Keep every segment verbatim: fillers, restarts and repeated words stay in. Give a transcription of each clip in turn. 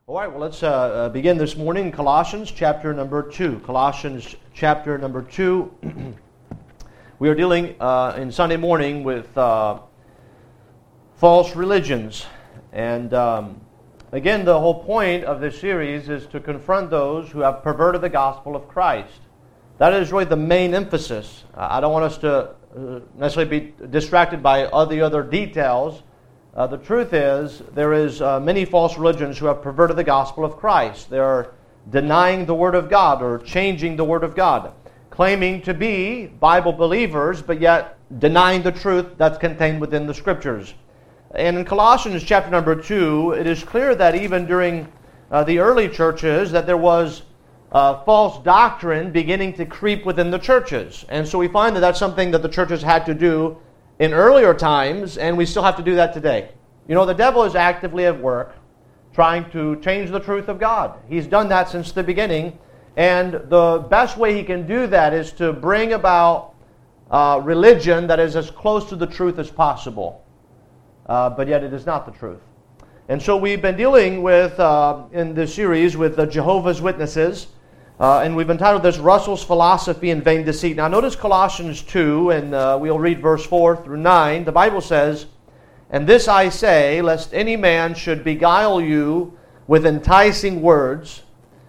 All right, well, let's uh, uh, begin this morning in Colossians chapter number two. Colossians chapter number two. We are dealing uh, in Sunday morning with uh, false religions. And um, again, the whole point of this series is to confront those who have perverted the gospel of Christ. That is really the main emphasis. Uh, I don't want us to uh, necessarily be distracted by all the other details. Uh, the truth is, there is uh, many false religions who have perverted the gospel of Christ. They're denying the Word of God or changing the Word of God, claiming to be Bible believers, but yet denying the truth that's contained within the Scriptures. And in Colossians chapter number two, it is clear that even during uh, the early churches that there was uh, false doctrine beginning to creep within the churches. And so we find that that's something that the churches had to do in earlier times, and we still have to do that today. You know, the devil is actively at work trying to change the truth of God. He's done that since the beginning, and the best way he can do that is to bring about uh, religion that is as close to the truth as possible. Uh, but yet it is not the truth. And so we've been dealing with, uh, in this series, with the Jehovah's Witnesses. Uh, and we've entitled this, Russell's Philosophy in Vain Deceit. Now notice Colossians two, and uh, we'll read verse four through nine. The Bible says, "And this I say, lest any man should beguile you with enticing words.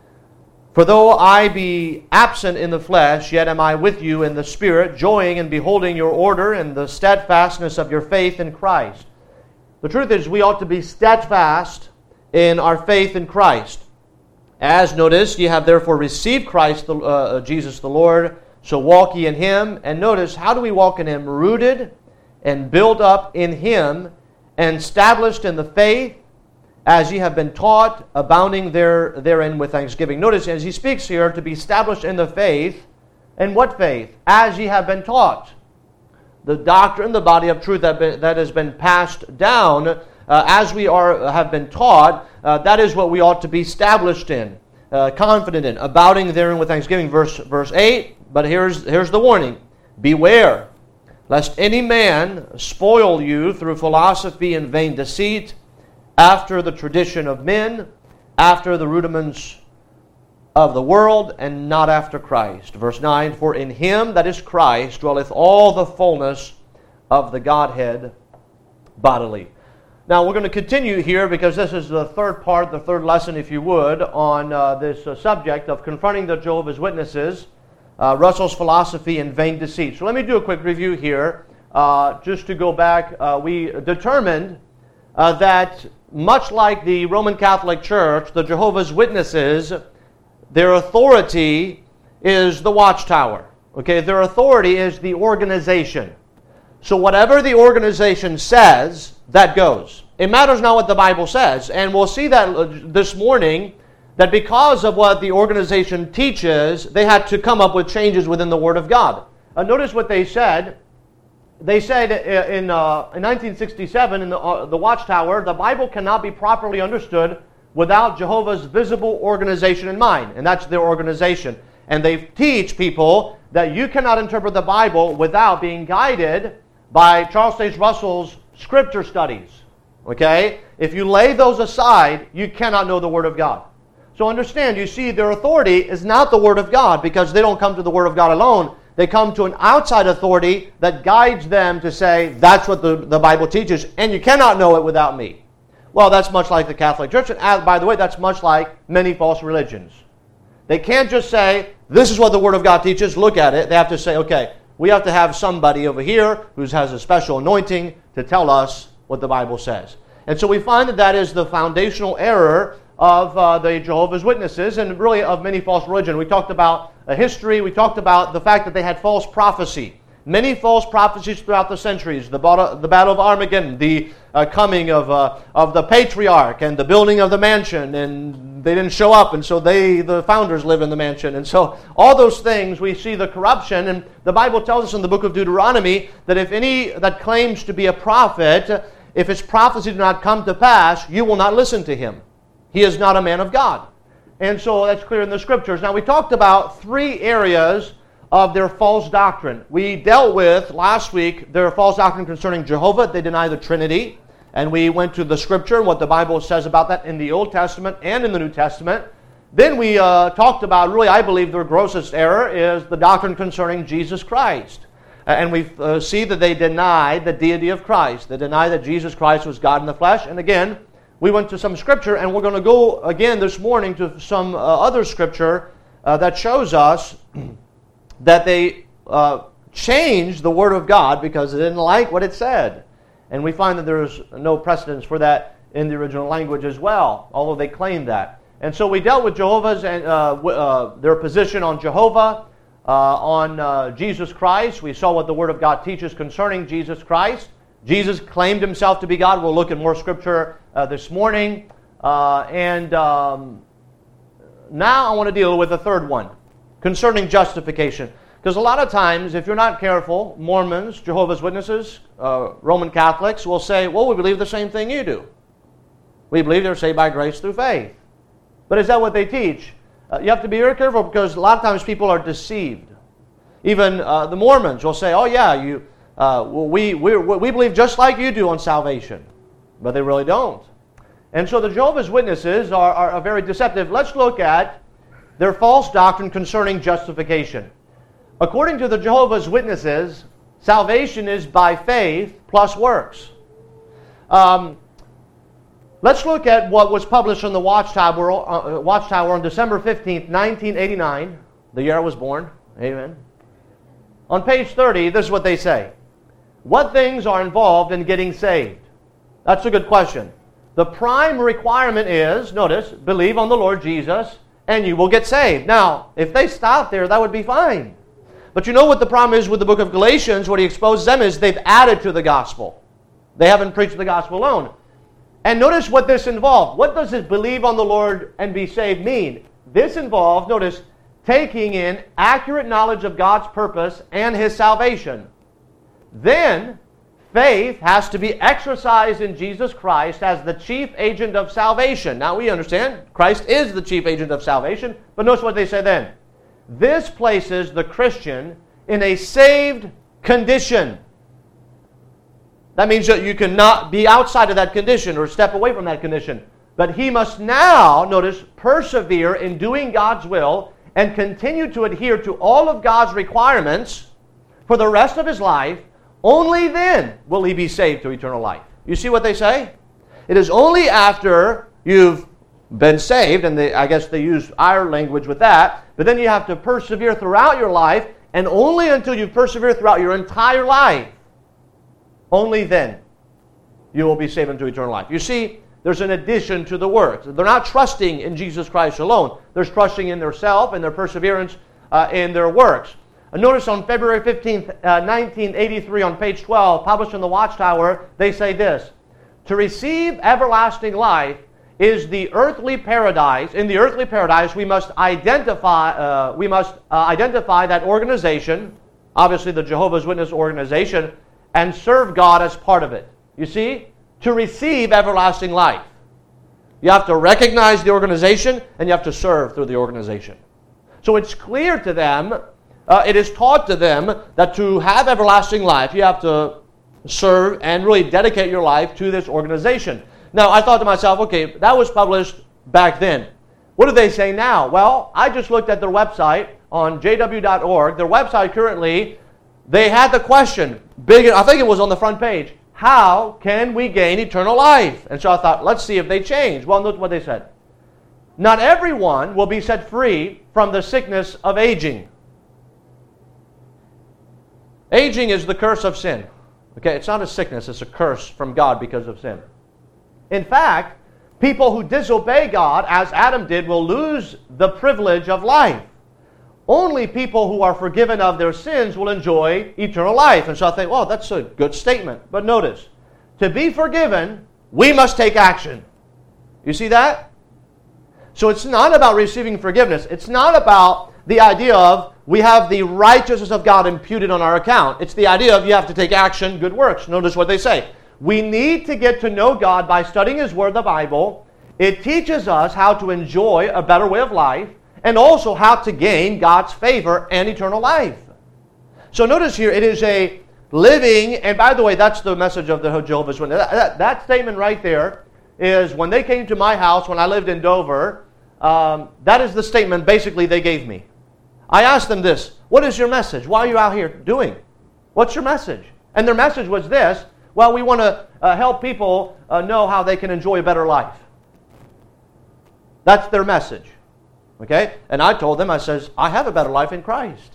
For though I be absent in the flesh, yet am I with you in the Spirit, joying in beholding your order and the steadfastness of your faith in Christ." The truth is, we ought to be steadfast in our faith in Christ. As, notice, ye have therefore received Christ, the, uh, Jesus the Lord, so walk ye in Him. And notice, how do we walk in Him? Rooted and built up in Him, and established in the faith, as ye have been taught, abounding there, therein with thanksgiving. Notice, as he speaks here, to be established in the faith. And what faith? As ye have been taught. The doctrine, the body of truth that, been, that has been passed down, uh, as we are have been taught, uh, that is what we ought to be established in, uh, confident in, abounding therein with thanksgiving. Verse verse eight, but here's, here's the warning. Beware, lest any man spoil you through philosophy and vain deceit, after the tradition of men, after the rudiments of the world, and not after Christ. Verse nine, for in Him, that is Christ, dwelleth all the fullness of the Godhead bodily. Now we're going to continue here because this is the third part, the third lesson, if you would, on uh, this uh, subject of confronting the Jehovah's Witnesses, uh, Russell's Philosophy in Vain Deceit. So let me do a quick review here. Uh, just to go back, uh, we determined uh, that much like the Roman Catholic Church, the Jehovah's Witnesses, their authority is the watchtower. Okay, their authority is the organization. So whatever the organization says, that goes. It matters not what the Bible says. And we'll see that this morning, that because of what the organization teaches, they had to come up with changes within the Word of God. Uh, notice what they said. They said in, uh, in nineteen sixty-seven, in the, uh, the Watchtower, the Bible cannot be properly understood without Jehovah's visible organization in mind. And that's their organization. And they teach people that you cannot interpret the Bible without being guided by Charles Taze Russell's Scripture studies. Okay? If you lay those aside, you cannot know the Word of God. So understand, you see, their authority is not the Word of God, because they don't come to the Word of God alone. They come to an outside authority that guides them to say, that's what the, the Bible teaches, and you cannot know it without me. Well, that's much like the Catholic Church, and by the way, that's much like many false religions. They can't just say, this is what the Word of God teaches, look at it. They have to say, okay, we have to have somebody over here who has a special anointing to tell us what the Bible says. And so we find that that is the foundational error of uh, the Jehovah's Witnesses and really of many false religions. We talked about a history, we talked about the fact that they had false prophecy. Many false prophecies throughout the centuries. The battle, the battle of Armageddon, the uh, coming of uh, of the patriarch, and the building of the mansion, and they didn't show up, and so they, the founders, live in the mansion. And so all those things, we see the corruption, and the Bible tells us in the book of Deuteronomy that if any that claims to be a prophet, if his prophecy do not come to pass, you will not listen to him. He is not a man of God. And so that's clear in the Scriptures. Now we talked about three areas of their false doctrine. We dealt with, last week, their false doctrine concerning Jehovah. They deny the Trinity. and we went to the Scripture and what the Bible says about that in the Old Testament and in the New Testament. Then we uh, talked about, really, I believe their grossest error is the doctrine concerning Jesus Christ. And we uh, see that they deny the deity of Christ. They deny that Jesus Christ was God in the flesh. And again, we went to some Scripture, and we're going to go again this morning to some uh, other Scripture uh, that shows us that they uh, changed the Word of God because they didn't like what it said. And we find that there's no precedence for that in the original language as well, although they claim that. And so we dealt with Jehovah's and uh, uh, their position on Jehovah, uh, on uh, Jesus Christ. We saw what the Word of God teaches concerning Jesus Christ. Jesus claimed himself to be God. We'll look at more Scripture uh, this morning. Uh, and um, now I want to deal with the third one, concerning justification. Because a lot of times, if you're not careful, Mormons, Jehovah's Witnesses, uh, Roman Catholics will say, well, we believe the same thing you do. We believe they're saved by grace through faith. But is that what they teach? Uh, you have to be very careful because a lot of times people are deceived. Even uh, the Mormons will say, oh yeah, you, uh, we, we, we believe just like you do on salvation. But they really don't. And so the Jehovah's Witnesses are, are, are very deceptive. Let's look at their false doctrine concerning justification. According to the Jehovah's Witnesses, salvation is by faith plus works. Um, let's look at what was published in the Watchtower, uh, Watchtower on December fifteenth, nineteen eighty-nine, the year I was born. Amen. On page thirty, this is what they say. What things are involved in getting saved? That's a good question. The prime requirement is, notice, believe on the Lord Jesus and you will get saved. Now, if they stop there, that would be fine. But you know what the problem is with the book of Galatians? What he exposes them is they've added to the gospel. They haven't preached the gospel alone. And notice what this involved. What does it believe on the Lord and be saved mean? This involved, notice, taking in accurate knowledge of God's purpose and His salvation. Then, faith has to be exercised in Jesus Christ as the chief agent of salvation. Now we understand Christ is the chief agent of salvation, but notice what they say then. This places the Christian in a saved condition. That means that you cannot be outside of that condition or step away from that condition. But he must now, notice, persevere in doing God's will and continue to adhere to all of God's requirements for the rest of his life. Only then will he be saved to eternal life. You see what they say? It is only after you've been saved, and they, I guess they use our language with that, but then you have to persevere throughout your life, and only until you persevere throughout your entire life, only then you will be saved unto eternal life. You see, there's an addition to the works. They're not trusting in Jesus Christ alone. They're trusting in their self and their perseverance uh, in their works. And notice on February fifteenth, uh, nineteen eighty-three, on page twelve, published in the Watchtower, they say this: to receive everlasting life is the earthly paradise. In the earthly paradise, we must identify. Uh, we must uh, identify that organization, obviously the Jehovah's Witness organization, and serve God as part of it. You see, to receive everlasting life, you have to recognize the organization and you have to serve through the organization. So it's clear to them. Uh, it is taught to them that to have everlasting life, you have to serve and really dedicate your life to this organization. Now, I thought to myself, okay, that was published back then. What do they say now? Well, I just looked at their website on j w dot org. Their website currently, they had the question, big, I think it was on the front page, how can we gain eternal life? And so I thought, let's see if they change. Well, note what they said. Not everyone will be set free from the sickness of aging. Aging is the curse of sin. Okay, it's not a sickness, it's a curse from God because of sin. In fact, people who disobey God, as Adam did, will lose the privilege of life. Only people who are forgiven of their sins will enjoy eternal life. And so I think, well, that's a good statement. But notice, to be forgiven, we must take action. You see that? So it's not about receiving forgiveness. It's not about the idea of we have the righteousness of God imputed on our account. It's the idea of you have to take action, good works. Notice what they say. We need to get to know God by studying His Word, the Bible. It teaches us how to enjoy a better way of life and also how to gain God's favor and eternal life. So notice here, it is a living, and by the way, that's the message of the Jehovah's Witnesses. That, that, that statement right there is when they came to my house when I lived in Dover, um, that is the statement basically they gave me. I asked them this, what is your message? What are you out here doing? What's your message? And their message was this, well, we want to uh, help people uh, know how they can enjoy a better life. That's their message. Okay? And I told them, I says, I have a better life in Christ.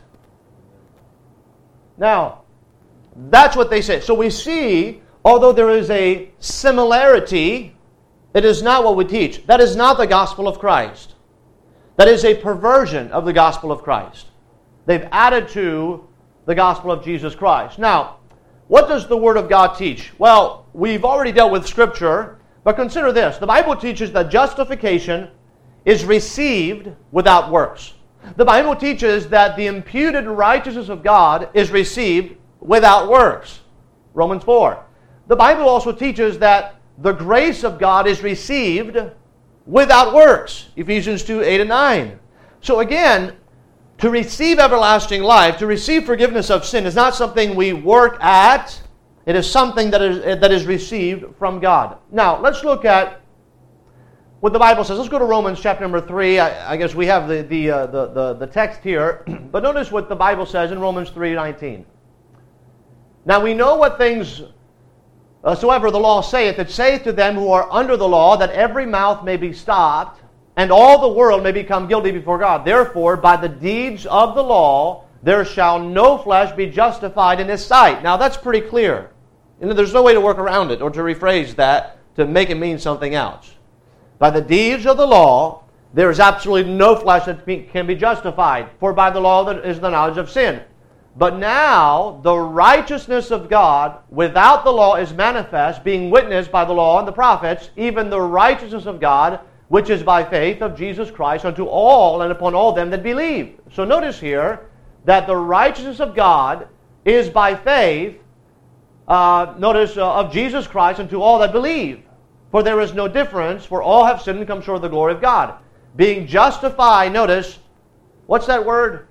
Now, that's what they said. So we see, although there is a similarity, it is not what we teach. That is not the gospel of Christ. That is a perversion of the gospel of Christ. They've added to the gospel of Jesus Christ. Now, what does the Word of God teach? Well, we've already dealt with Scripture, but consider this. The Bible teaches that justification is received without works. The Bible teaches that the imputed righteousness of God is received without works. Romans four. The Bible also teaches that the grace of God is received without works. Ephesians two, eight and nine. So again, to receive everlasting life, to receive forgiveness of sin is not something we work at. It is something that is, that is received from God. Now, let's look at what the Bible says. Let's go to Romans chapter number three. I, I guess we have the, the, uh, the, the, the text here. But notice what the Bible says in Romans three nineteen. Now we know what things uh, soever the law saith, it saith to them who are under the law, that every mouth may be stopped, and all the world may become guilty before God. Therefore, by the deeds of the law, there shall no flesh be justified in His sight. Now that's pretty clear. You know, there's no way to work around it or to rephrase that to make it mean something else. By the deeds of the law, there is absolutely no flesh that can be justified. For by the law is the knowledge of sin. But now the righteousness of God without the law is manifest, being witnessed by the law and the prophets, even the righteousness of God, which is by faith of Jesus Christ unto all and upon all them that believe. So notice here that the righteousness of God is by faith, uh, notice, uh, of Jesus Christ unto all that believe. For there is no difference, for all have sinned and come short of the glory of God. Being justified, notice, what's that word?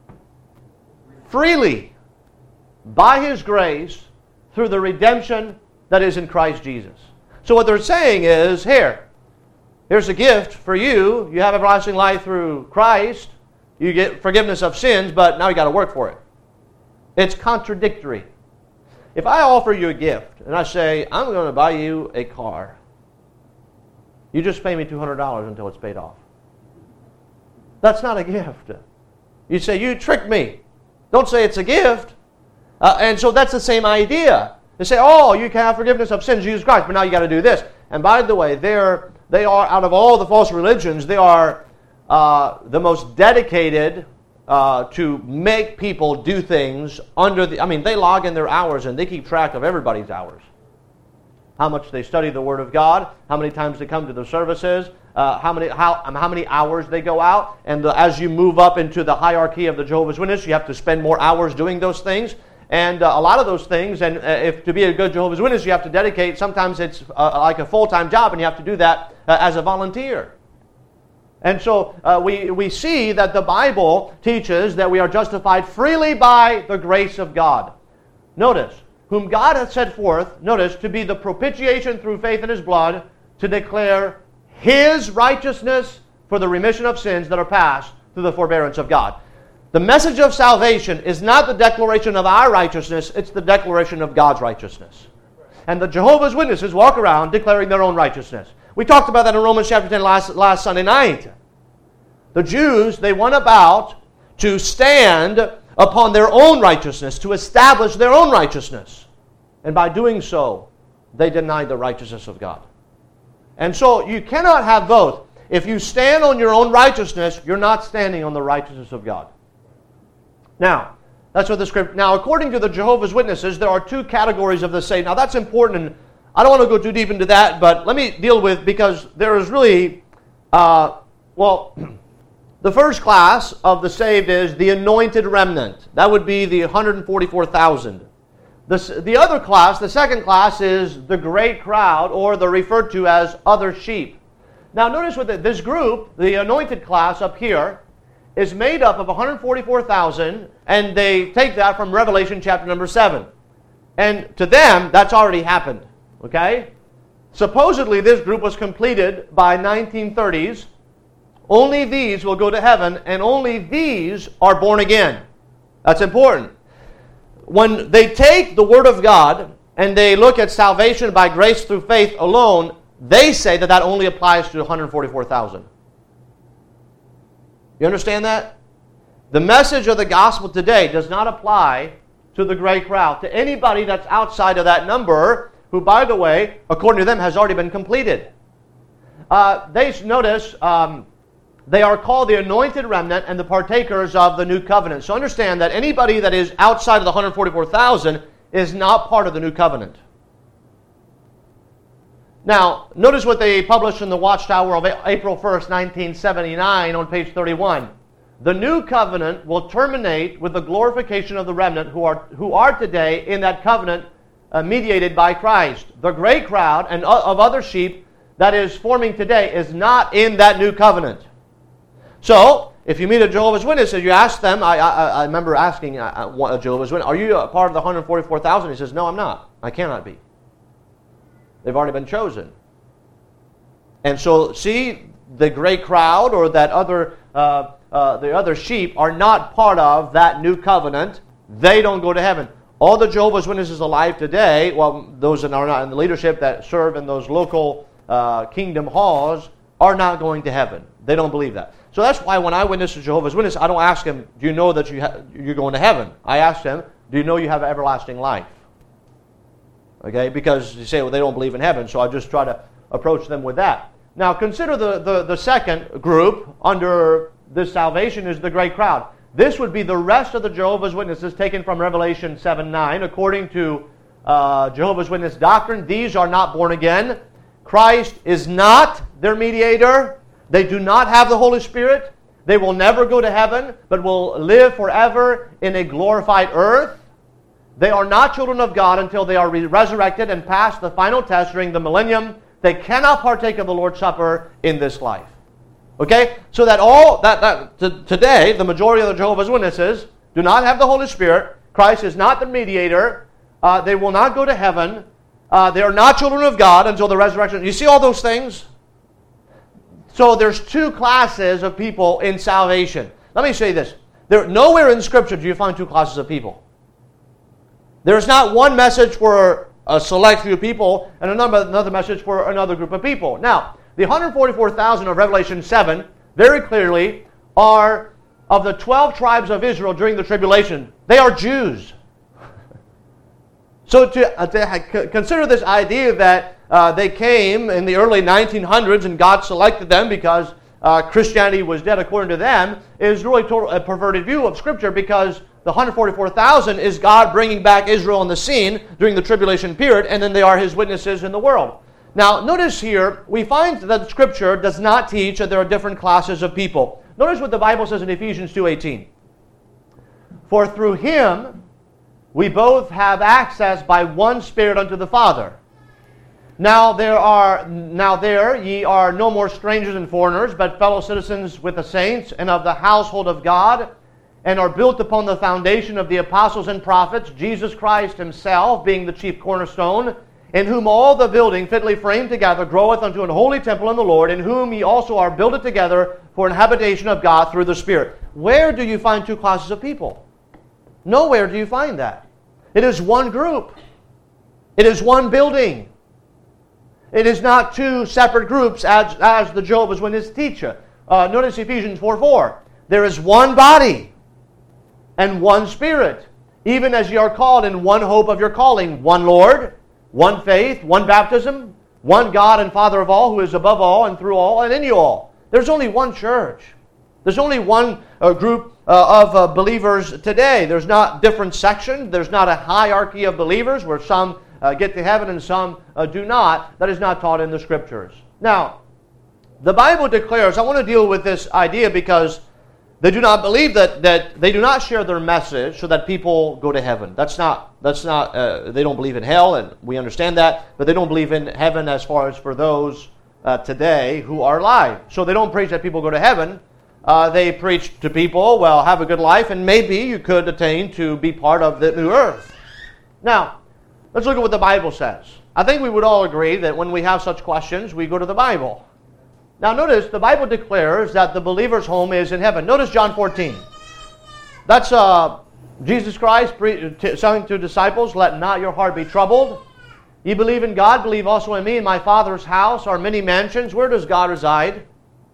Freely, by His grace, through the redemption that is in Christ Jesus. So what they're saying is, here, here's a gift for you. You have everlasting life through Christ. You get forgiveness of sins, but now you got to work for it. It's contradictory. If I offer you a gift, and I say, I'm going to buy you a car, you just pay me two hundred dollars until it's paid off. That's not a gift. You say, you tricked me. Don't say it's a gift. Uh, and so that's the same idea. They say, oh, you can have forgiveness of sins, Jesus Christ, but now you got to do this. And by the way, they're, they are, out of all the false religions, they are uh, the most dedicated uh, to make people do things under the, I mean, they log in their hours and they keep track of everybody's hours. How much they study the Word of God, how many times they come to the services, uh, how many how how many hours they go out, and the, as you move up into the hierarchy of the Jehovah's Witnesses, you have to spend more hours doing those things, and uh, a lot of those things. And uh, if to be a good Jehovah's Witness, you have to dedicate. Sometimes it's uh, like a full-time job, and you have to do that uh, as a volunteer. And so uh, we we see that the Bible teaches that we are justified freely by the grace of God. Notice. Whom God hath set forth, notice, to be the propitiation through faith in His blood, to declare His righteousness for the remission of sins that are past through the forbearance of God. The message of salvation is not the declaration of our righteousness, it's the declaration of God's righteousness. And the Jehovah's Witnesses walk around declaring their own righteousness. We talked about that in Romans chapter ten last, last Sunday night. The Jews, they went about to stand upon their own righteousness, to establish their own righteousness. And by doing so, they denied the righteousness of God. And so you cannot have both. If you stand on your own righteousness, you're not standing on the righteousness of God. Now, that's what the script. Now, according to the Jehovah's Witnesses, there are two categories of the saved. Now, that's important, and I don't want to go too deep into that, but let me deal with, because there is really, uh, well, the first class of the saved is the anointed remnant. That would be the one hundred forty-four thousand. The, the other class, the second class, is the great crowd, or they're referred to as other sheep. Now notice what the, this group, the anointed class up here, is made up of one hundred forty-four thousand, and they take that from Revelation chapter number seven. And to them, that's already happened. Okay? Supposedly, this group was completed by nineteen thirties. Only these will go to heaven, and only these are born again. That's important. When they take the Word of God and they look at salvation by grace through faith alone, they say that that only applies to one hundred forty-four thousand. You understand that? The message of the gospel today does not apply to the great crowd, to anybody that's outside of that number, who, by the way, according to them, has already been completed. Uh, they notice um, they are called the anointed remnant and the partakers of the new covenant. So understand that anybody that is outside of the one hundred forty-four thousand is not part of the new covenant. Now, notice what they published in the Watchtower of April first, nineteen seventy-nine on page thirty-one. The new covenant will terminate with the glorification of the remnant who are, who are today in that covenant uh, mediated by Christ. The great crowd and of other sheep that is forming today is not in that new covenant. So, if you meet a Jehovah's Witness and you ask them, I, I, I remember asking a, a Jehovah's Witness, are you a part of the one hundred forty-four thousand? He says, no, I'm not. I cannot be. They've already been chosen. And so, see, the great crowd or that other, uh, uh, the other sheep are not part of that new covenant. They don't go to heaven. All the Jehovah's Witnesses alive today, well, those that are not in the leadership that serve in those local uh, kingdom halls, are not going to heaven. They don't believe that. So that's why when I witness to Jehovah's Witness, I don't ask him, do you know that you ha- you're going to heaven? I ask them, do you know you have everlasting life? Okay, because you say, well, they don't believe in heaven, so I just try to approach them with that. Now, consider the, the, the second group under this salvation is the great crowd. This would be the rest of the Jehovah's Witnesses taken from Revelation seven nine. According to uh, Jehovah's Witness doctrine, these are not born again. Christ is not their mediator. They do not have the Holy Spirit. They will never go to heaven, but will live forever in a glorified earth. They are not children of God until they are re- resurrected and pass the final test during the millennium. They cannot partake of the Lord's Supper in this life. Okay? So that all, that, that t- today, the majority of the Jehovah's Witnesses do not have the Holy Spirit. Christ is not the mediator. Uh, they will not go to heaven. Uh, they are not children of God until the resurrection. You see all those things? So there's two classes of people in salvation. Let me say this. There, nowhere in Scripture do you find two classes of people. There's not one message for a select few people and another, another message for another group of people. Now, the one hundred forty-four thousand of Revelation seven very clearly are of the twelve tribes of Israel during the tribulation. They are Jews. So to, uh, to consider this idea that uh, they came in the early nineteen hundreds and God selected them because uh, Christianity was dead according to them is really total, a perverted view of Scripture, because the one hundred forty-four thousand is God bringing back Israel on the scene during the tribulation period, and then they are His witnesses in the world. Now, notice here, we find that Scripture does not teach that there are different classes of people. Notice what the Bible says in Ephesians two eighteen. For through Him we both have access by one Spirit unto the Father. Now there are now there ye are no more strangers and foreigners, but fellow citizens with the saints and of the household of God, and are built upon the foundation of the apostles and prophets, Jesus Christ Himself being the chief cornerstone, in whom all the building fitly framed together groweth unto an holy temple in the Lord, in whom ye also are builded together for an habitation of God through the Spirit. Where do you find two classes of people? Nowhere do you find that. It is one group. It is one building. It is not two separate groups as, as the Jehovah's Witnesses teach. Uh, notice Ephesians four four. There is one body and one Spirit, even as ye are called in one hope of your calling, one Lord, one faith, one baptism, one God and Father of all, who is above all and through all and in you all. There's only one church. There's only one uh, group uh, of uh, believers today. There's not different sections. There's not a hierarchy of believers where some uh, get to heaven and some uh, do not. That is not taught in the Scriptures. Now, the Bible declares, I want to deal with this idea because they do not believe that, that they do not share their message so that people go to heaven. That's not, that's not uh, they don't believe in hell, and we understand that, but they don't believe in heaven as far as for those uh, today who are alive. So they don't preach that people go to heaven. Uh, they preach to people, well, have a good life, and maybe you could attain to be part of the new earth. Now, Let's look at what the Bible says. I think we would all agree that when we have such questions, we go to the Bible. Now notice, the Bible declares that the believer's home is in heaven. Notice John fourteen. That's uh, Jesus Christ saying to disciples, "Let not your heart be troubled. Ye believe in God, believe also in me. In my Father's house are many mansions." Where does God reside?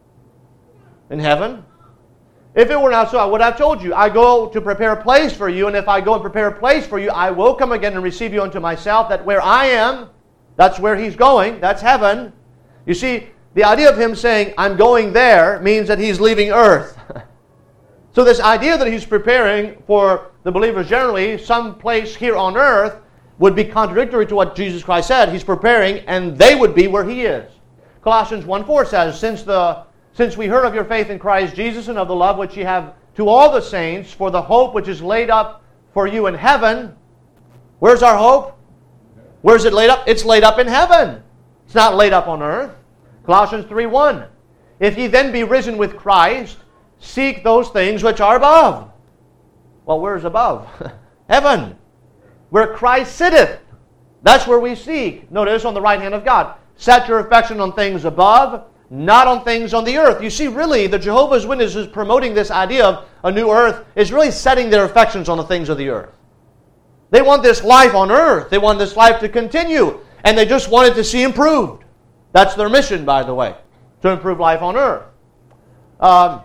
In heaven. If it were not so, I would have told you. I go to prepare a place for you, and if I go and prepare a place for you, I will come again and receive you unto myself, that where I am, that's where He's going. That's heaven. You see, the idea of Him saying, "I'm going there," means that He's leaving earth. So this idea that He's preparing for the believers generally some place here on earth would be contradictory to what Jesus Christ said. He's preparing, and they would be where He is. Colossians one four says, Since the Since we heard of your faith in Christ Jesus and of the love which ye have to all the saints, for the hope which is laid up for you in heaven." Where's our hope? Where's it laid up? It's laid up in heaven. It's not laid up on earth. Colossians three one. "If ye then be risen with Christ, seek those things which are above." Well, where's above? Heaven. Where Christ sitteth. That's where we seek. Notice, on the right hand of God. Set your affection on things above, not on things on the earth. You see, really, the Jehovah's Witnesses promoting this idea of a new earth is really setting their affections on the things of the earth. They want this life on earth. They want this life to continue. And they just want it to see improved. That's their mission, by the way, to improve life on earth. Um,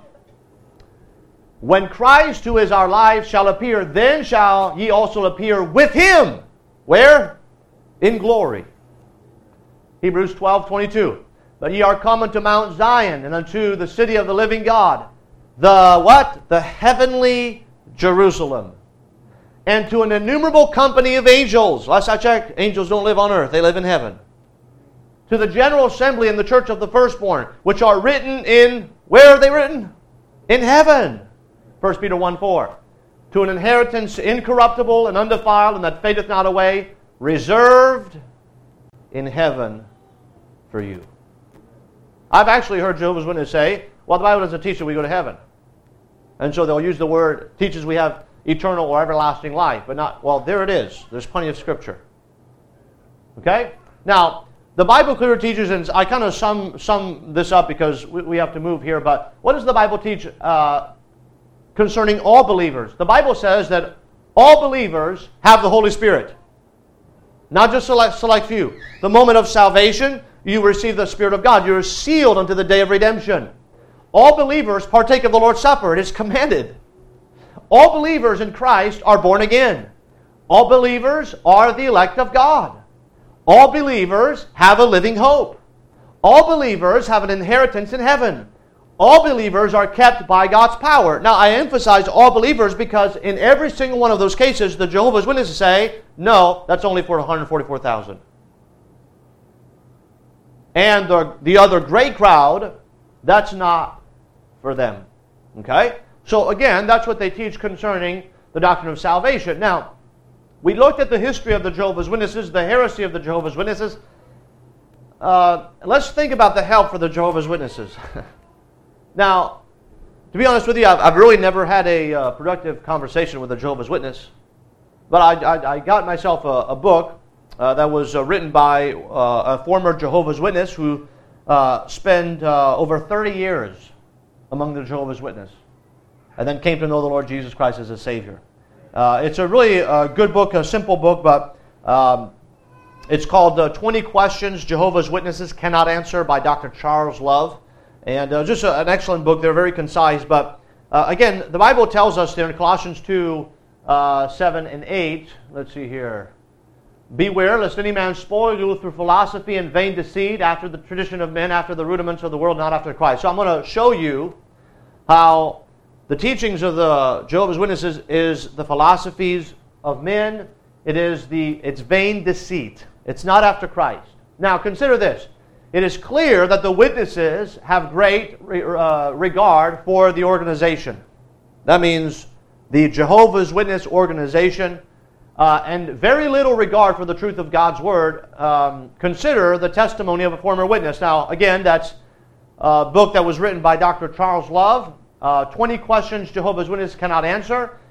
when Christ, who is our life, shall appear, then shall ye also appear with Him. Where? In glory. Hebrews twelve twenty-two. "But ye are come unto Mount Zion, and unto the city of the living God, the what? The heavenly Jerusalem, and to an innumerable company of angels." Last I checked, angels don't live on earth, they live in heaven. "To the general assembly in the church of the firstborn, which are written in," where are they written? In heaven. First Peter one four. "To an inheritance incorruptible and undefiled, and that fadeth not away, reserved in heaven for you." I've actually heard Jehovah's Witnesses say, well, the Bible doesn't teach that we go to heaven. And so they'll use the word, teaches we have eternal or everlasting life, but not, well, there it is. There's plenty of Scripture. Okay? Now, the Bible clearly teaches, and I kind of sum, sum this up because we, we have to move here, but what does the Bible teach uh, concerning all believers? The Bible says that all believers have the Holy Spirit. Not just select, select few. The moment of salvation, you receive the Spirit of God. You're sealed unto the day of redemption. All believers partake of the Lord's Supper. It is commanded. All believers in Christ are born again. All believers are the elect of God. All believers have a living hope. All believers have an inheritance in heaven. All believers are kept by God's power. Now, I emphasize all believers because in every single one of those cases, the Jehovah's Witnesses say, no, that's only for one hundred forty-four thousand. And the, the other great crowd, that's not for them. Okay? So again, that's what they teach concerning the doctrine of salvation. Now, we looked at the history of the Jehovah's Witnesses, the heresy of the Jehovah's Witnesses. Uh, let's think about the help for the Jehovah's Witnesses. Now, to be honest with you, I've, I've really never had a uh, productive conversation with a Jehovah's Witness. But I, I, I got myself a, a book uh, that was uh, written by uh, a former Jehovah's Witness who uh, spent uh, over thirty years among the Jehovah's Witness and then came to know the Lord Jesus Christ as a Savior. Uh, it's a really uh, good book, a simple book, but um, it's called uh, twenty Questions Jehovah's Witnesses Cannot Answer by Doctor Charles Love. And uh, just a, an excellent book. They're very concise. But uh, again, the Bible tells us there in Colossians two, uh, seven and eight. Let's see here. Beware lest any man spoil you through philosophy and vain deceit, after the tradition of men, after the rudiments of the world, not after Christ. So I'm going to show you how the teachings of the Jehovah's Witnesses is the philosophies of men. It is the it's vain deceit. It's not after Christ. Now consider this. It is clear that the witnesses have great uh, regard for the organization. That means the Jehovah's Witness organization, uh, and very little regard for the truth of God's Word. Um, consider the testimony of a former witness. Now, again, that's a book that was written by Doctor Charles Love, uh, twenty Questions Jehovah's Witnesses Cannot Answer.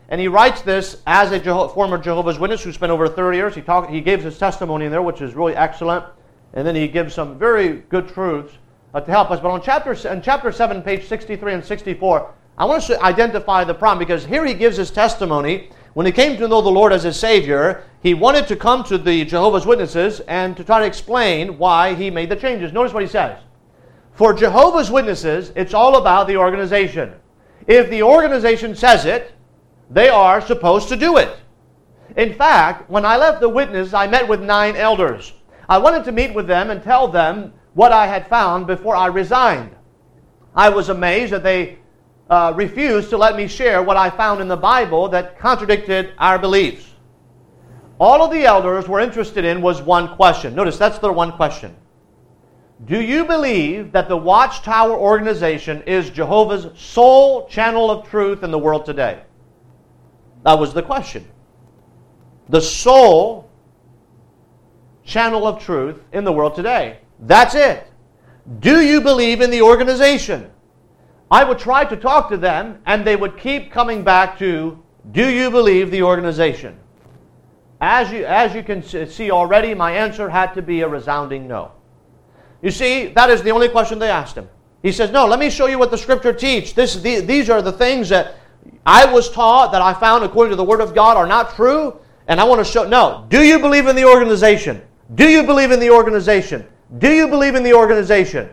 and he writes this as a Jeho- former Jehovah's Witness who spent over thirty years. He talk, he gives his testimony in there, which is really excellent. And then he gives some very good truths uh, to help us. But on chapter, in chapter seven, page sixty-three and sixty-four, I want us to identify the problem, because here he gives his testimony. When he came to know the Lord as his Savior, he wanted to come to the Jehovah's Witnesses and to try to explain why he made the changes. Notice what he says. For Jehovah's Witnesses, it's all about the organization. If the organization says it, they are supposed to do it. In fact, when I left the witness, I met with nine elders. I wanted to meet with them and tell them what I had found before I resigned. I was amazed that they uh, refused to let me share what I found in the Bible that contradicted our beliefs. All of the elders were interested in was one question. Notice, that's their one question. Do you believe that the Watchtower organization is Jehovah's sole channel of truth in the world today? That was the question. The sole channel of truth in the world today. That's it. Do you believe in the organization? I would try to talk to them, and they would keep coming back to, do you believe the organization? As you, as you can see already, my answer had to be a resounding no. You see, that is the only question they asked him. He says, no, let me show you what the Scripture teach. This, the, these are the things that I was taught, that I found according to the Word of God are not true, and I want to show. No, do you believe in the organization? Do you believe in the organization? Do you believe in the organization?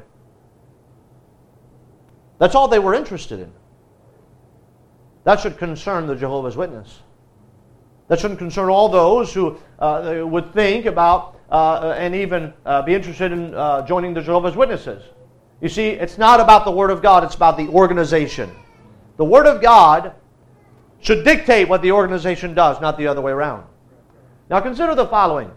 That's all they were interested in. That should concern the Jehovah's Witness. That shouldn't concern all those who uh, would think about uh, and even uh, be interested in uh, joining the Jehovah's Witnesses. You see, it's not about the Word of God, it's about the organization. The Word of God should dictate what the organization does, not the other way around. Now consider the following.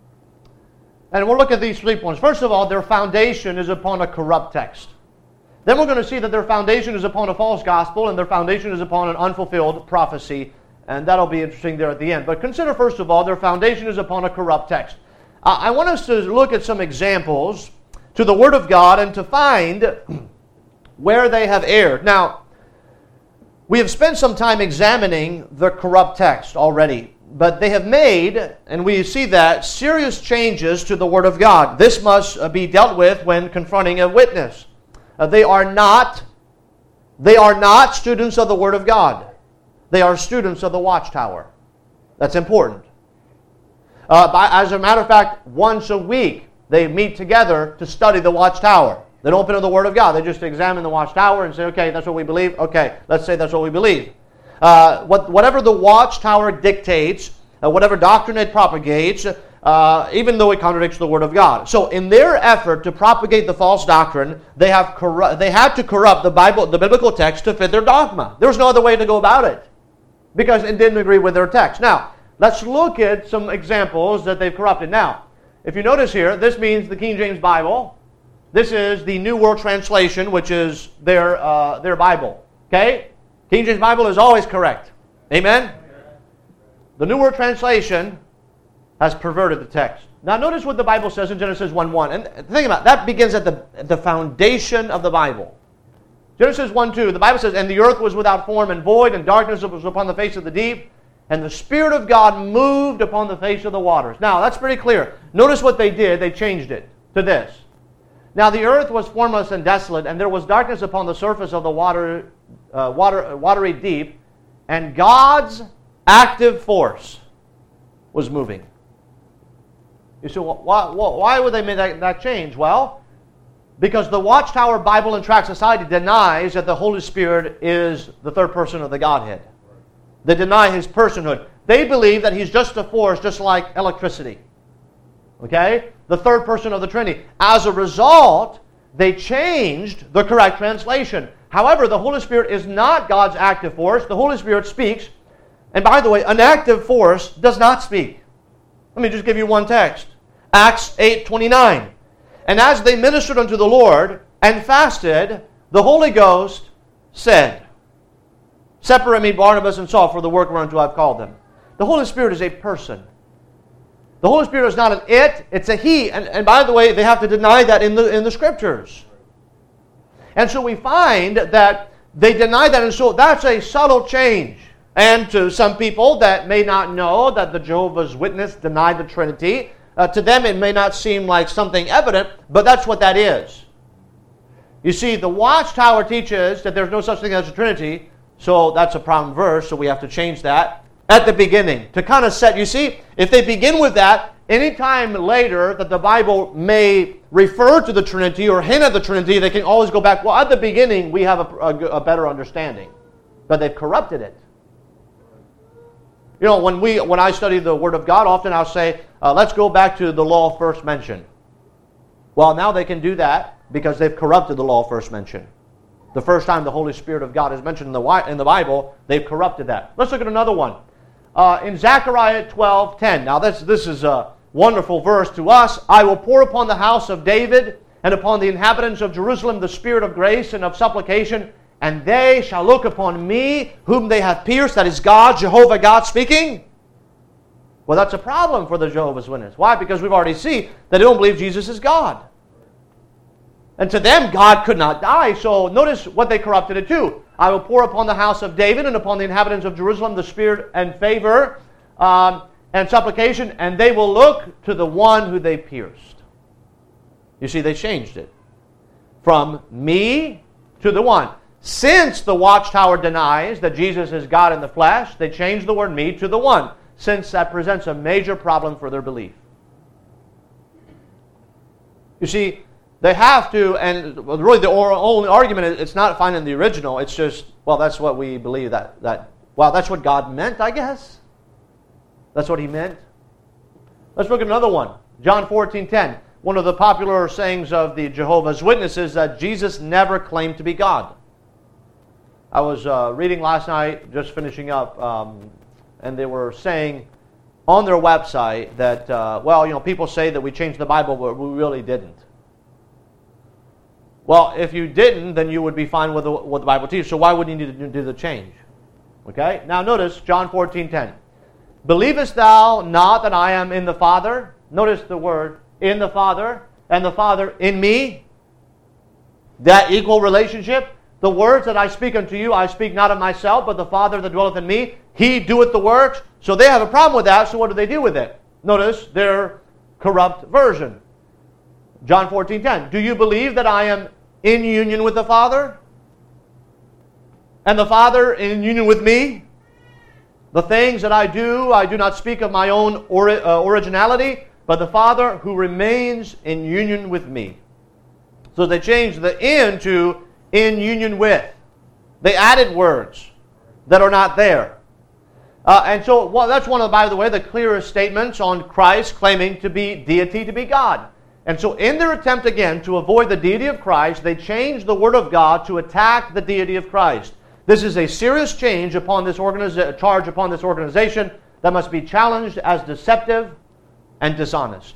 And we'll look at these three points. First of all, their foundation is upon a corrupt text. Then we're going to see that their foundation is upon a false gospel, and their foundation is upon an unfulfilled prophecy. And that'll be interesting there at the end. But consider, first of all, their foundation is upon a corrupt text. Uh, I want us to look at some examples to the Word of God and to find where they have erred. Now, we have spent some time examining the corrupt text already. But they have made, and we see that, serious changes to the Word of God. This must uh, be dealt with when confronting a witness. Uh, they are not, they are not students of the Word of God. They are students of the Watchtower. That's important. Uh, by, as a matter of fact, once a week they meet together to study the Watchtower. They don't open up the Word of God. They just examine the Watchtower and say, okay, that's what we believe. Okay, let's say that's what we believe. Uh, what, whatever the Watchtower dictates, uh, whatever doctrine it propagates, uh, even though it contradicts the Word of God. So in their effort to propagate the false doctrine, they have corru- they had to corrupt the Bible, the biblical text to fit their dogma. There was no other way to go about it, because it didn't agree with their text. Now, let's look at some examples that they've corrupted. Now, if you notice here, this means the King James Bible. This is the New World Translation, which is their uh, their Bible. Okay? King James Bible is always correct. Amen? The New World Translation has perverted the text. Now notice what the Bible says in Genesis one one. And think about it, that begins at the, at the foundation of the Bible. Genesis one two, the Bible says, and the earth was without form and void, and darkness was upon the face of the deep, and the Spirit of God moved upon the face of the waters. Now that's pretty clear. Notice what they did. They changed it to this. Now the earth was formless and desolate, and there was darkness upon the surface of the water, uh, water, watery deep, and God's active force was moving. You say, well, why, why would they make that, that change? Well, because the Watchtower Bible and Tract Society denies that the Holy Spirit is the third person of the Godhead. They deny His personhood. They believe that He's just a force, just like electricity. Okay? The third person of the Trinity. As a result, they changed the correct translation. However, the Holy Spirit is not God's active force. The Holy Spirit speaks. And by the way, an active force does not speak. Let me just give you one text. Acts eight twenty-nine. And as they ministered unto the Lord and fasted, the Holy Ghost said, Separate me Barnabas and Saul for the work whereunto I've called them. The Holy Spirit is a person. The Holy Spirit is not an it, it's a He. And, and by the way, they have to deny that in the, in the Scriptures. And so we find that they deny that, and so that's a subtle change. And to some people that may not know that the Jehovah's Witness deny the Trinity, uh, to them it may not seem like something evident, but that's what that is. You see, the Watchtower teaches that there's no such thing as a Trinity, so that's a problem verse, so we have to change that at the beginning. To kind of set, you see, if they begin with that, anytime later that the Bible may refer to the Trinity or hint at the Trinity, they can always go back, well, at the beginning we have a, a, a better understanding. But they've corrupted it. You know, when we when I study the Word of God, often I'll say, uh, let's go back to the law first mentioned. Well, now they can do that because they've corrupted the law first mentioned. The first time the Holy Spirit of God is mentioned in the, in the Bible, they've corrupted that. Let's look at another one. Uh, in Zechariah twelve ten. Now this, this is a wonderful verse to us. I will pour upon the house of David and upon the inhabitants of Jerusalem the spirit of grace and of supplication, and they shall look upon me whom they have pierced. That is God, Jehovah God speaking. Well, that's a problem for the Jehovah's Witness. Why? Because we've already seen that they don't believe Jesus is God. And to them, God could not die. So notice what they corrupted it to. I will pour upon the house of David and upon the inhabitants of Jerusalem the spirit and favor um, and supplication, and they will look to the one who they pierced. You see, they changed it. From me to the one. Since the Watchtower denies that Jesus is God in the flesh, they changed the word me to the one, since that presents a major problem for their belief. You see, they have to, and really the only argument, it's not found in the original, it's just, well, that's what we believe that, that well, that's what God meant, I guess. That's what He meant. Let's look at another one. John fourteen ten. One of the popular sayings of the Jehovah's Witnesses that Jesus never claimed to be God. I was uh, reading last night, just finishing up, um, and they were saying on their website that, uh, well, you know, people say that we changed the Bible, but we really didn't. Well, if you didn't, then you would be fine with the, what the Bible teaches. So why would you need to do the change? Okay? Now notice John fourteen ten. Believest thou not that I am in the Father? Notice the word, in the Father, and the Father in me. That equal relationship. The words that I speak unto you, I speak not of myself, but the Father that dwelleth in me, He doeth the works. So they have a problem with that, so what do they do with it? Notice their corrupt version. John fourteen ten. Do you believe that I am in union with the Father? And the Father in union with me? The things that I do, I do not speak of my own ori- uh, originality, but the Father who remains in union with me. So they changed the in to in union with. They added words that are not there. Uh, and so well, that's one of, by the way, the clearest statements on Christ claiming to be deity, to be God. And so in their attempt again to avoid the deity of Christ, they changed the Word of God to attack the deity of Christ. This is a serious change upon this organiza- charge upon this organization that must be challenged as deceptive and dishonest.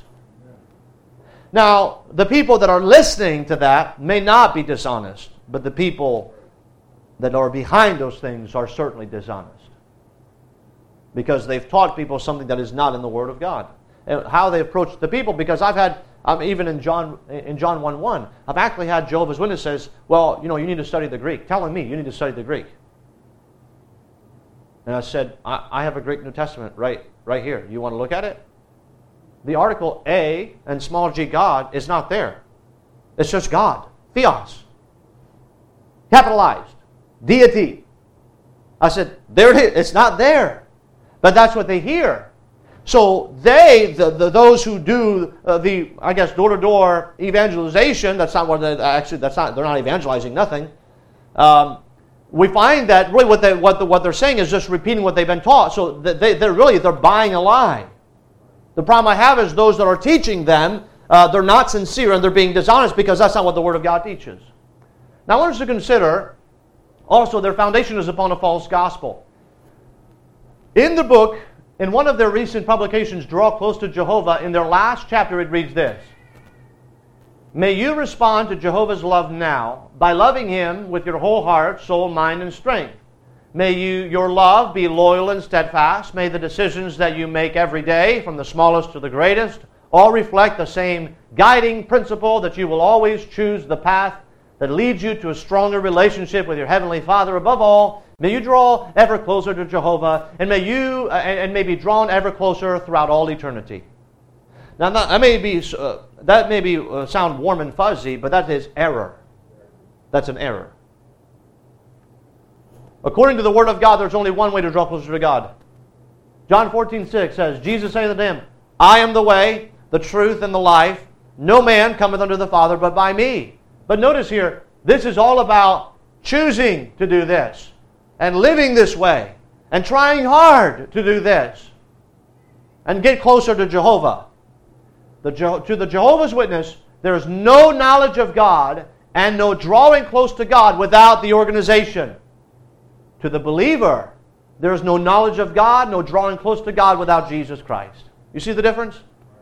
Now, the people that are listening to that may not be dishonest, but the people that are behind those things are certainly dishonest. Because they've taught people something that is not in the Word of God. And how they approach the people, because I've had, um, even in John in John one one, I've actually had Jehovah's Witnesses, well, you know, you need to study the Greek. Telling me you need to study the Greek. And I said, I, I have a Greek New Testament right, right here. You want to look at it? The article A and small g God is not there. It's just God. Theos. Capitalized. Deity. I said, there it is. It's not there. But that's what they hear. So they, the, the those who do uh, the, I guess, door-to-door evangelization, that's not what they, actually, that's not, they're not evangelizing nothing. Um, we find that really what, they, what, the, what they're saying is just repeating what they've been taught. So they, they're really, they're buying a lie. The problem I have is those that are teaching them, uh, they're not sincere and they're being dishonest because that's not what the Word of God teaches. Now I want us to consider also their foundation is upon a false gospel. In the book, in one of their recent publications, Draw Close to Jehovah, in their last chapter it reads this: May you respond to Jehovah's love now by loving Him with your whole heart, soul, mind, and strength. May you, your love be loyal and steadfast. May the decisions that you make every day, from the smallest to the greatest, all reflect the same guiding principle that you will always choose the path that leads you to a stronger relationship with your Heavenly Father. Above all, may you draw ever closer to Jehovah, and may you uh, and may be drawn ever closer throughout all eternity. Now, that may be uh, that may be uh, sound warm and fuzzy, but that is error. That's an error. According to the Word of God, there's only one way to draw closer to God. John fourteen six says, Jesus saith unto him, I am the way, the truth, and the life. No man cometh unto the Father but by me. But notice here, this is all about choosing to do this, and living this way, and trying hard to do this, and get closer to Jehovah. The, to the Jehovah's Witness, there is no knowledge of God and no drawing close to God without the organization. To the believer, there is no knowledge of God, no drawing close to God without Jesus Christ. You see the difference?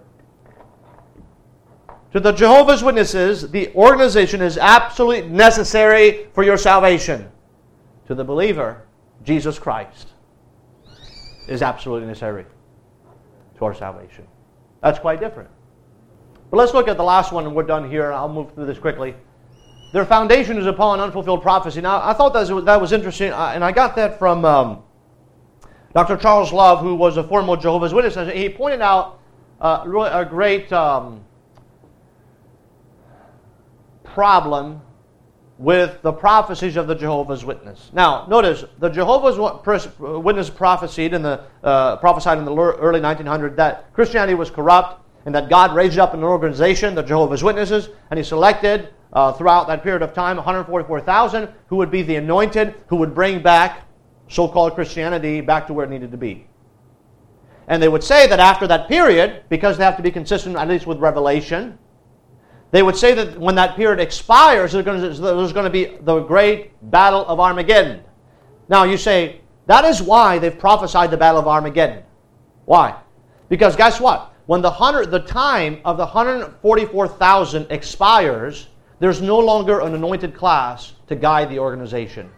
To the Jehovah's Witnesses, the organization is absolutely necessary for your salvation. To the believer, Jesus Christ is absolutely necessary to our salvation. That's quite different. But let's look at the last one, and we're done here. I'll move through this quickly. Their foundation is upon unfulfilled prophecy. Now, I thought that was, that was interesting, and I got that from um, Doctor Charles Love, who was a former Jehovah's Witness. He pointed out uh, a great um, problem with the prophecies of the Jehovah's Witness. Now, notice, the Jehovah's Witness prophesied in the, uh, prophesied in the early nineteen hundreds that Christianity was corrupt, and that God raised up an organization, the Jehovah's Witnesses, and He selected uh, throughout that period of time one hundred forty-four thousand who would be the anointed, who would bring back so-called Christianity back to where it needed to be. And they would say that after that period, because they have to be consistent at least with Revelation, they would say that when that period expires, there's going to, there's going to be the great battle of Armageddon. Now you say, that is why they've prophesied the battle of Armageddon. Why? Because guess what? When the, hundred, the time of the one hundred forty-four thousand expires, there's no longer an anointed class to guide the organization.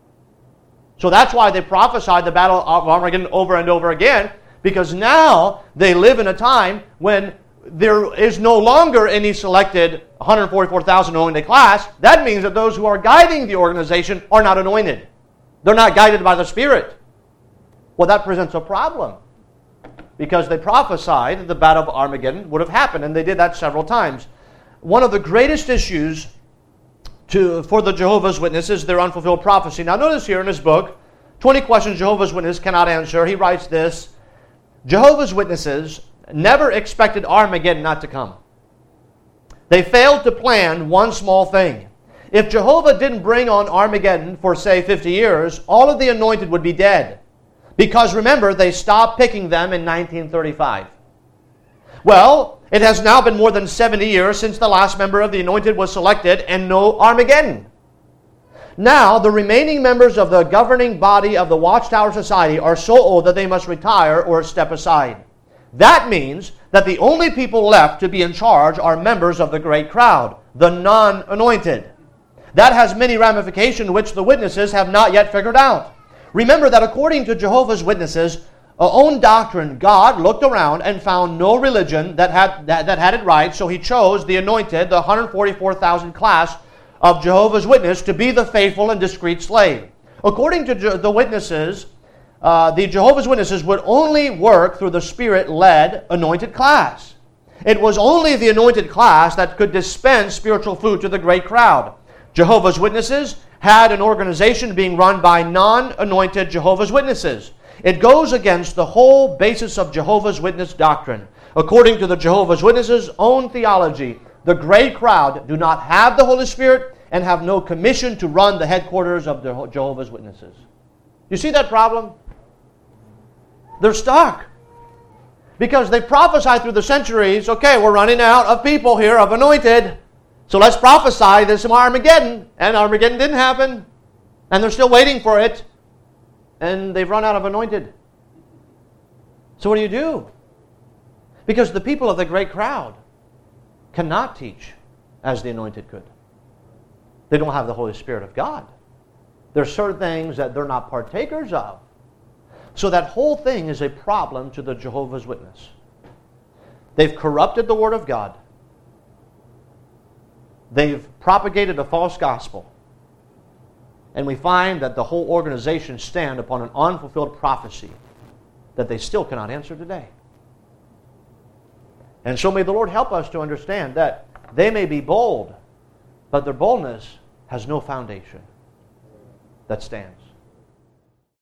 So that's why they prophesied the battle of Armageddon over and over again, because now they live in a time when there is no longer any selected one hundred forty-four thousand anointed class. That means that those who are guiding the organization are not anointed. They're not guided by the Spirit. Well, that presents a problem, because they prophesied that the battle of Armageddon would have happened, and they did that several times. One of the greatest issues to, for the Jehovah's Witnesses is their unfulfilled prophecy. Now notice here in his book, twenty questions Jehovah's Witnesses cannot answer. He writes this: Jehovah's Witnesses never expected Armageddon not to come. They failed to plan one small thing. If Jehovah didn't bring on Armageddon for, say, fifty years, all of the anointed would be dead. Because remember, they stopped picking them in nineteen thirty-five. Well, it has now been more than seventy years since the last member of the anointed was selected, and no Armageddon. Now, the remaining members of the governing body of the Watchtower Society are so old that they must retire or step aside. That means that the only people left to be in charge are members of the great crowd, the non-anointed. That has many ramifications which the witnesses have not yet figured out. Remember that according to Jehovah's Witnesses' own doctrine, God looked around and found no religion that had, that, that had it right, so He chose the anointed, the one hundred forty-four thousand class of Jehovah's Witness, to be the faithful and discreet slave. According to Je- the witnesses, uh, the Jehovah's Witnesses would only work through the Spirit-led anointed class. It was only the anointed class that could dispense spiritual food to the great crowd. Jehovah's Witnesses had an organization being run by non-anointed Jehovah's Witnesses. It goes against the whole basis of Jehovah's Witness doctrine. According to the Jehovah's Witnesses' own theology, the great crowd do not have the Holy Spirit and have no commission to run the headquarters of the Jehovah's Witnesses. You see that problem? They're stuck. Because they prophesied through the centuries, okay, we're running out of people here, of anointed, so let's prophesy this Armageddon. And Armageddon didn't happen. And they're still waiting for it. And they've run out of anointed. So what do you do? Because the people of the great crowd cannot teach as the anointed could. They don't have the Holy Spirit of God. There are certain things that they're not partakers of. So that whole thing is a problem to the Jehovah's Witness. They've corrupted the Word of God. They've propagated a false gospel. And we find that the whole organization stand upon an unfulfilled prophecy that they still cannot answer today. And so may the Lord help us to understand that they may be bold, but their boldness has no foundation that stands.